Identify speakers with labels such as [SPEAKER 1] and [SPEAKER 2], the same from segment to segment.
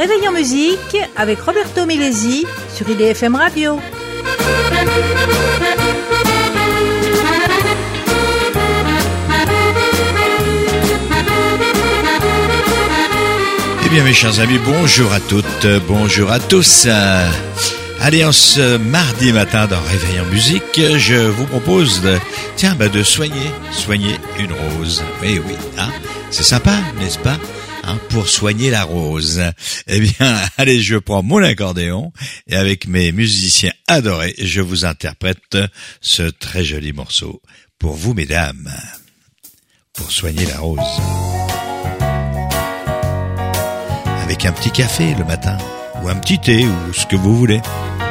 [SPEAKER 1] Réveil en musique avec Roberto Milesi sur IDFM Radio.
[SPEAKER 2] Eh bien mes chers amis, bonjour à toutes, bonjour à tous. Allez, en ce mardi matin dans Réveil en musique, je vous propose de soigner une rose. Oui, hein, c'est sympa, n'est-ce pas, hein, pour soigner la rose. Eh bien, allez, je prends mon accordéon et avec mes musiciens adorés, je vous interprète ce très joli morceau pour vous, mesdames, pour soigner la rose. Avec un petit café le matin, ou un petit thé, ou ce que vous voulez.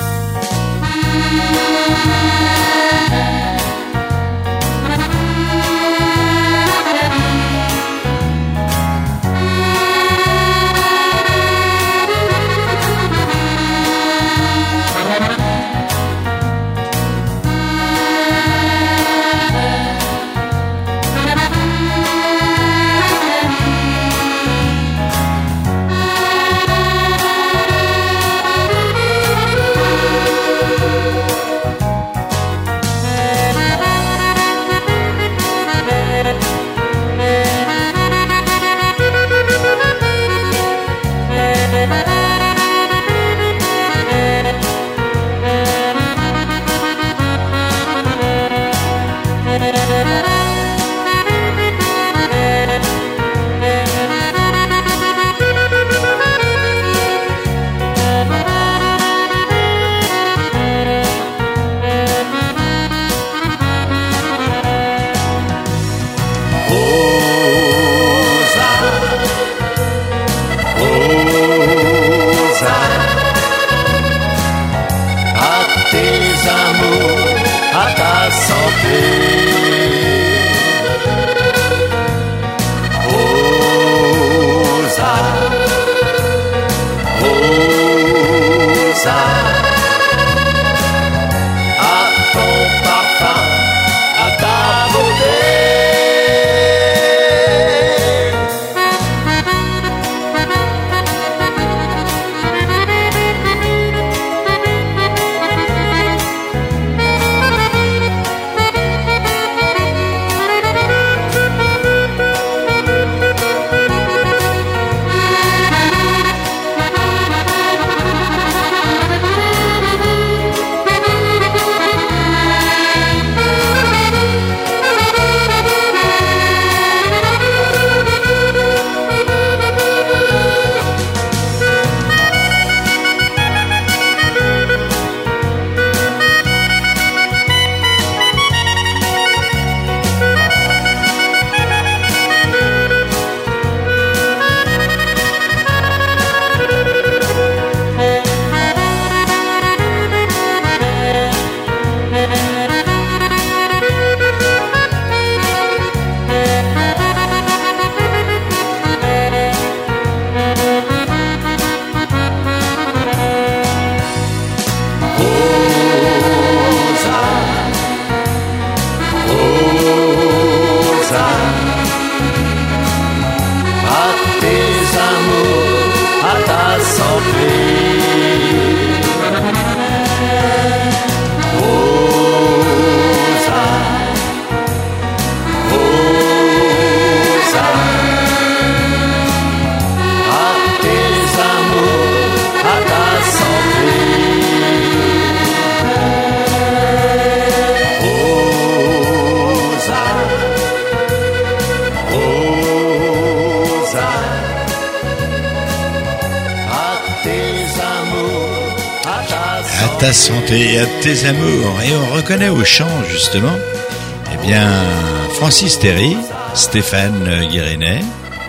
[SPEAKER 2] Ta santé et à tes amours. Et on reconnaît au chant, justement, eh bien, Francis Terry, Stéphane Guérenet,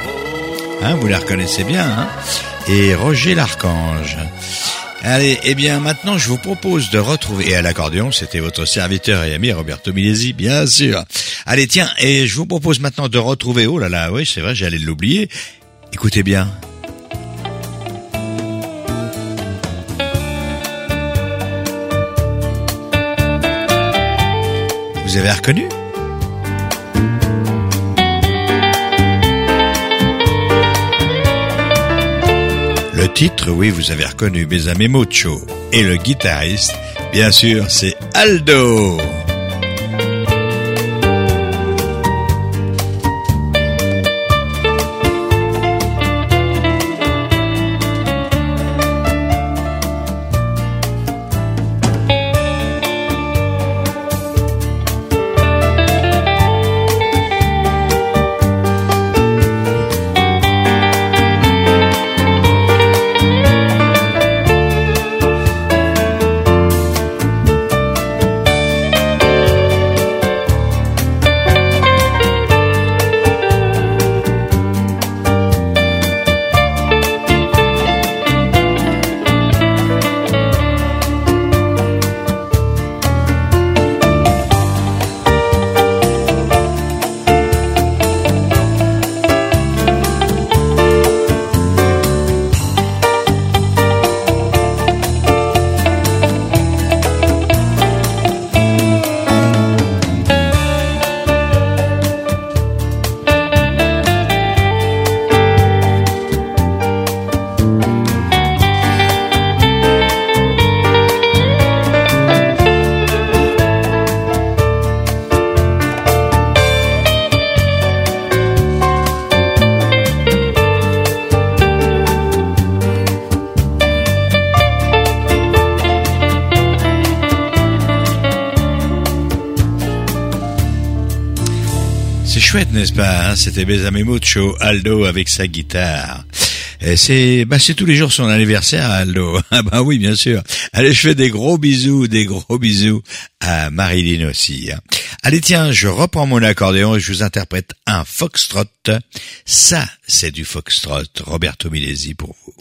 [SPEAKER 2] hein, vous les reconnaissez bien, hein, et Roger l'Archange. Allez, eh bien, maintenant, je vous propose de retrouver, et à l'accordéon, c'était votre serviteur et ami Roberto Milesi, bien sûr. Allez, tiens, et je vous propose maintenant de retrouver, oh là là, oui, c'est vrai, j'allais l'oublier. Écoutez bien. Vous avez reconnu ? Le titre, oui, vous avez reconnu Mes Amis Mucho. Et le guitariste, bien sûr, c'est Aldo. Chouette, n'est-ce pas, hein? C'était Mes Amis Mucho, Aldo avec sa guitare. Et c'est tous les jours son anniversaire, Aldo. Ah bah oui, bien sûr. Allez, je fais des gros bisous à Marilyn aussi, hein. Allez, tiens, je reprends mon accordéon et je vous interprète un foxtrot. Ça, c'est du foxtrot. Roberto Milesi pour vous.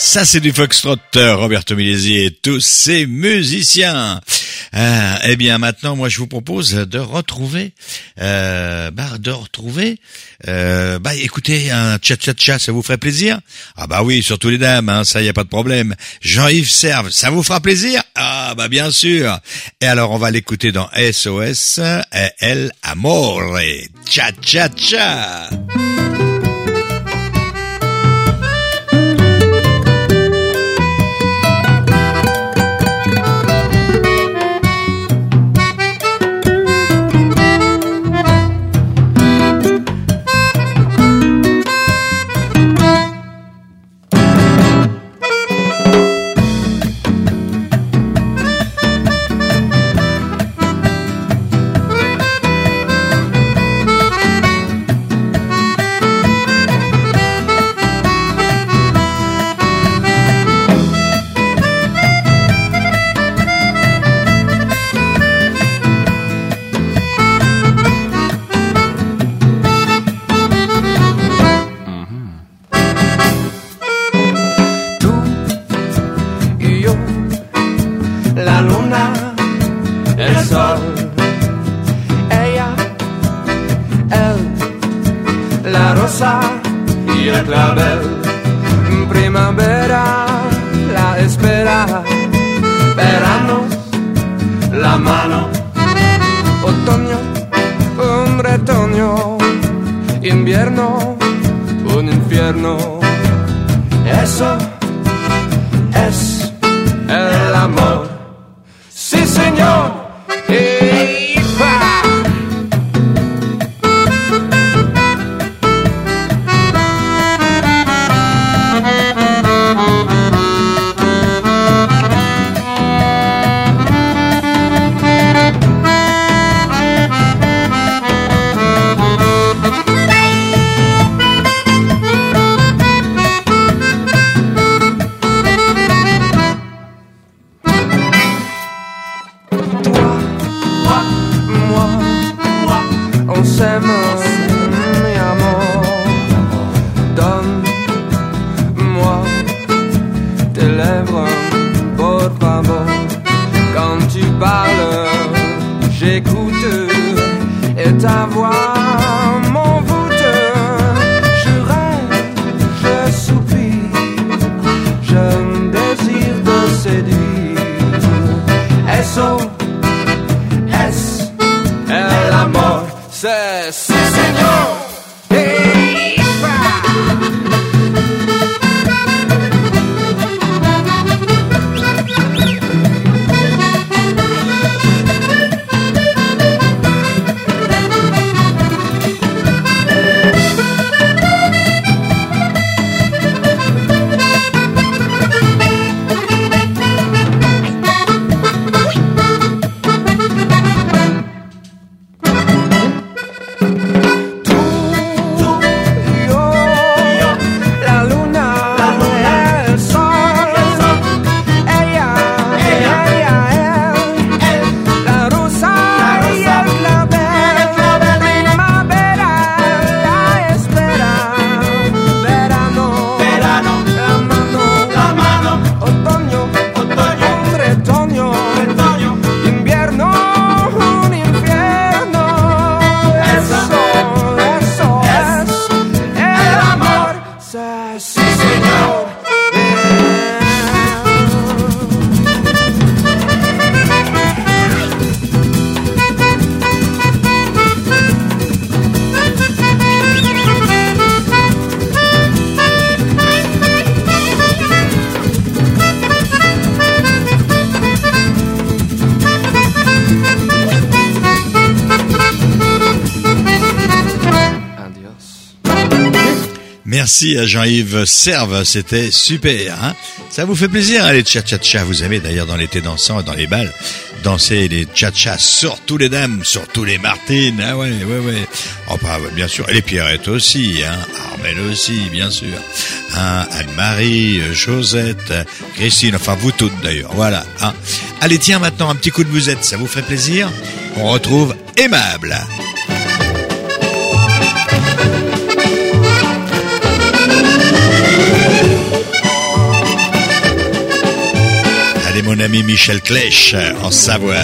[SPEAKER 2] Ça, c'est du foxtrot, Roberto Milesi et tous ses musiciens. Eh bien, maintenant, moi, je vous propose de retrouver, écoutez, un cha-cha-cha, ça vous ferait plaisir? Ah bah oui, surtout les dames, hein, ça y a pas de problème. Jean-Yves Serve, ça vous fera plaisir? Ah bah bien sûr. Et alors, on va l'écouter dans SOS, El Amore, cha-cha-cha. Merci à Jean-Yves Serve, c'était super, hein. Ça vous fait plaisir, hein, les cha-cha-cha. Vous aimez d'ailleurs dans l'été dansant, dans les balles, danser les cha-cha, surtout les dames, surtout les Martines, ah ouais. Oh, bah, bien sûr, et les Pierrettes aussi, hein. Armelle aussi, bien sûr. Hein, Anne-Marie, Josette, Christine, enfin vous toutes d'ailleurs, voilà, hein. Allez, tiens, maintenant un petit coup de musette, ça vous ferait plaisir? On retrouve Aimable. mon ami Michel Clèche en Savoie.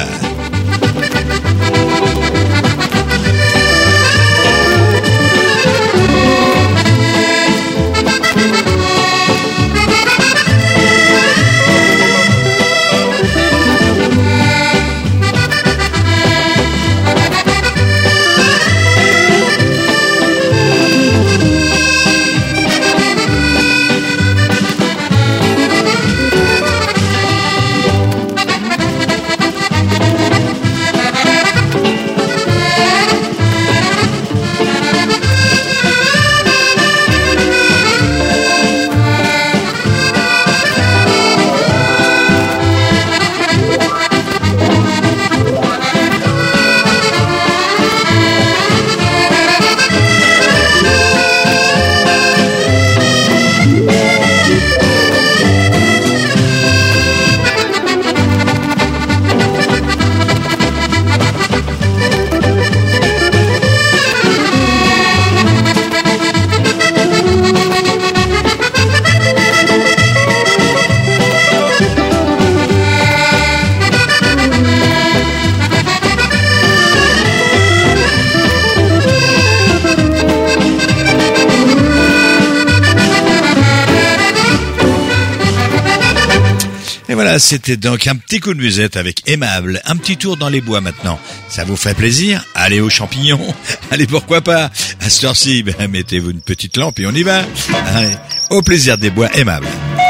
[SPEAKER 2] Voilà, c'était donc un petit coup de musette avec Aimable. Un petit tour dans les bois maintenant. Ça vous fait plaisir? Allez aux champignons. Allez, pourquoi pas? À ce temps-ci, mettez-vous une petite lampe et on y va. Allez, au plaisir des bois, Aimable.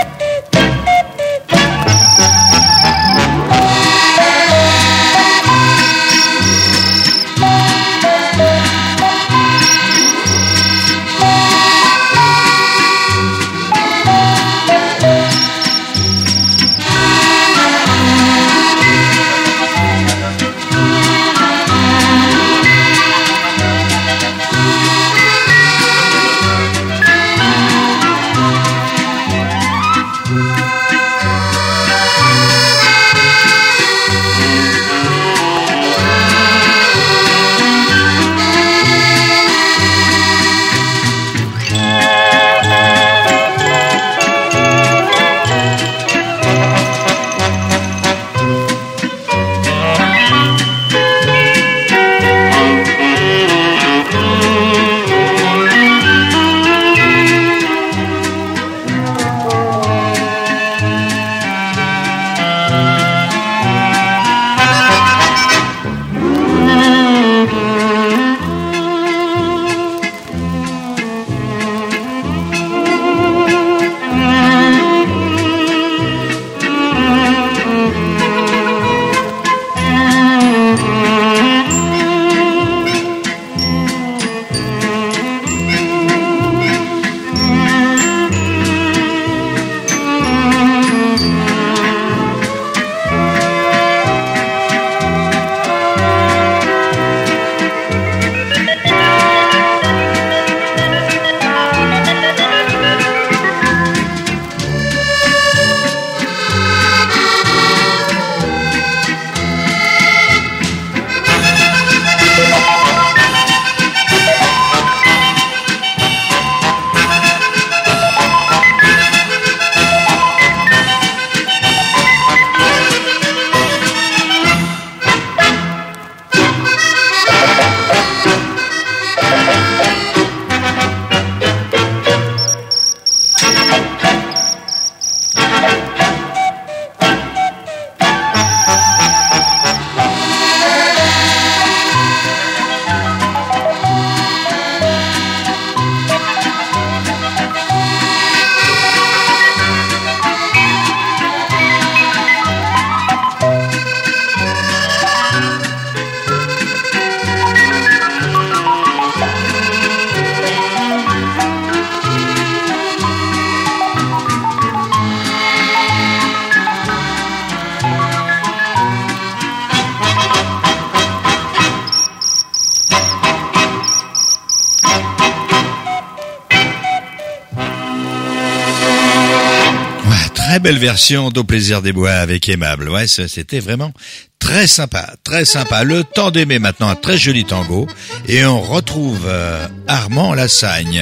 [SPEAKER 2] Très belle version d'Au plaisir des bois avec Aimable. Ouais, c'était vraiment très sympa, très sympa. Le temps d'aimer maintenant, un très joli tango. Et on retrouve Armand Lassagne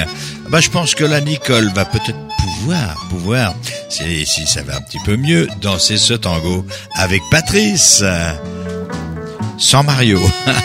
[SPEAKER 2] Bah, je pense que la Nicole va peut-être pouvoir, si ça va un petit peu mieux, danser ce tango avec Patrice, sans Mario.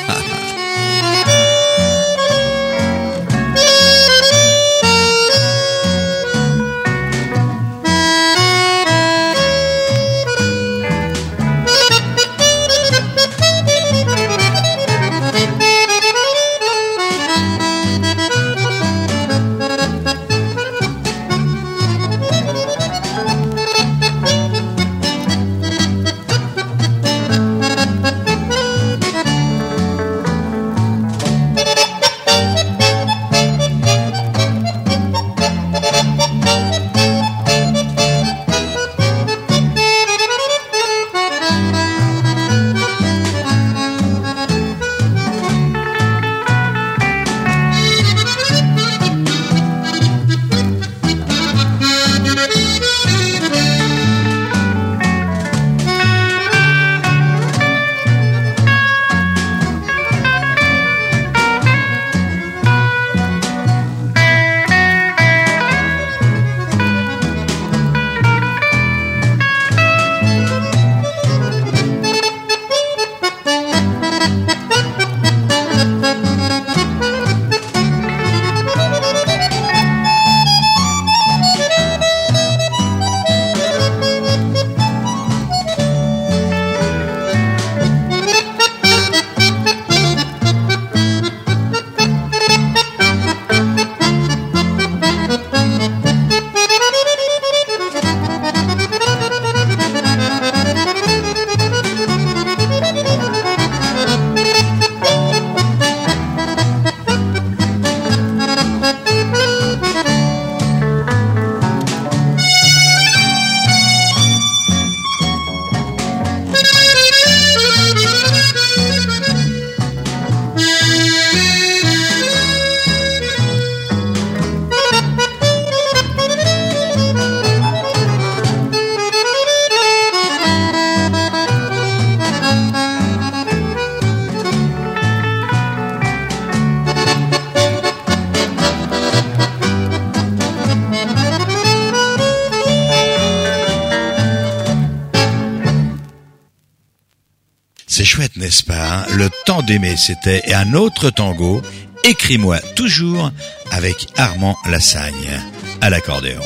[SPEAKER 2] C'est chouette, n'est-ce pas, hein? Le temps d'aimer, c'était un autre tango, Écris-moi toujours, avec Armand Lassagne, à l'accordéon.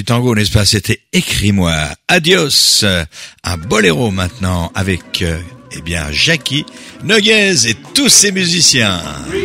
[SPEAKER 2] tango, n'est-ce pas? C'était Écris-moi. Adios. Un boléro maintenant avec, eh bien, Jackie Noguez et tous ses musiciens.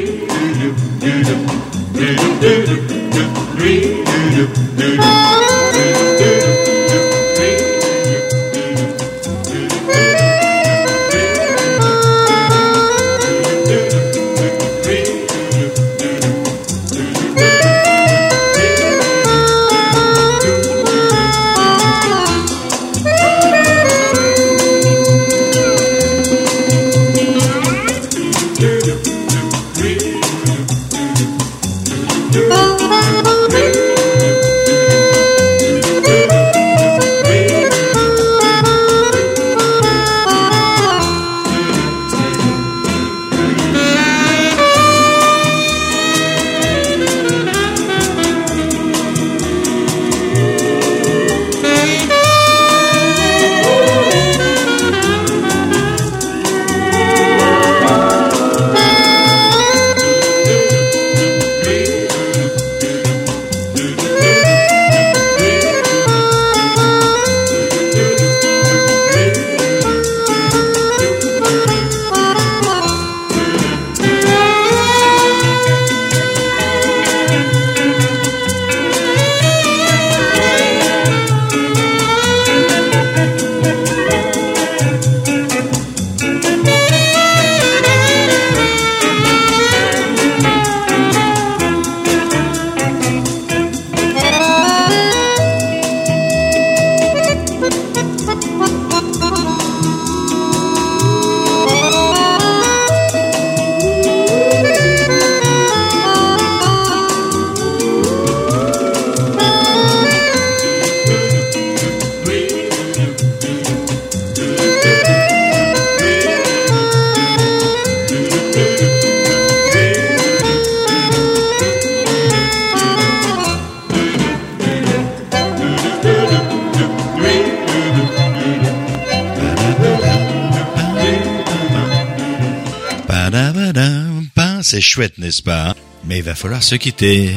[SPEAKER 2] C'est chouette, n'est-ce pas? Mais il va falloir se quitter.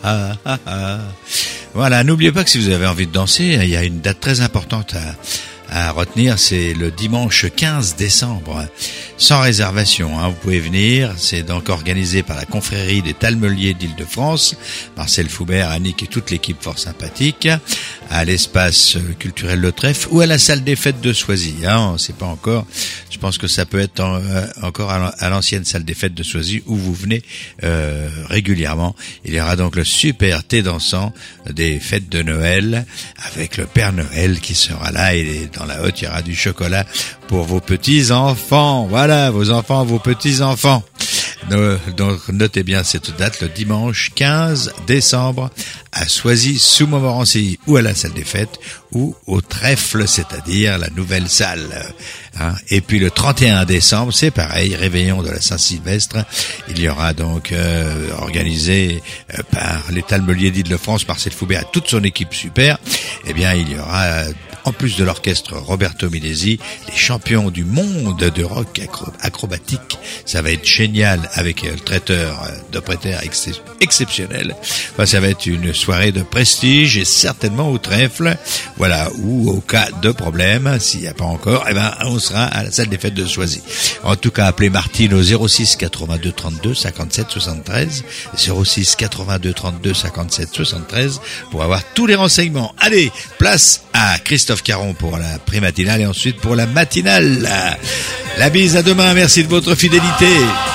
[SPEAKER 2] Voilà, n'oubliez pas que si vous avez envie de danser, il y a une date très importante à retenir, c'est le dimanche 15 décembre, sans réservation, hein, vous pouvez venir, c'est donc organisé par la confrérie des Talmeliers d'Île-de-France, Marcel Foubert, Annick et toute l'équipe fort sympathique, à l'espace culturel Le Trèfle ou à la salle des fêtes de Soisy, hein, on sait pas encore, je pense que ça peut être encore à l'ancienne salle des fêtes de Soisy où vous venez régulièrement. Il y aura donc le super thé dansant des fêtes de Noël avec le Père Noël qui sera là et dans la hotte il y aura du chocolat pour vos petits-enfants. Voilà, vos enfants, vos petits-enfants. Donc notez bien cette date, le dimanche 15 décembre à Soisy sous Montmorency ou à la salle des fêtes ou au Trèfle, c'est-à-dire la nouvelle salle. Hein. Et puis le 31 décembre, c'est pareil, réveillon de la Saint-Sylvestre. Il y aura donc organisé par les Talmeliers d'Île-de-France, Marcel Foubert et toute son équipe super. Eh bien, il y aura en plus de l'orchestre Roberto Milesi, les champions du monde de rock acrobatique. Ça va être génial avec le traiteur d'opérateur exceptionnel. Enfin, ça va être une soirée de prestige et certainement au Trèfle. Voilà, ou au cas de problème, s'il n'y a pas encore, eh ben, on sera à la salle des fêtes de Soisy. En tout cas, appelez Martine au 06 82 32 57 73, 06 82 32 57 73 pour avoir tous les renseignements. Allez, place à Christophe Caron pour la pré-matinale et ensuite pour la matinale. La bise, à demain, merci de votre fidélité.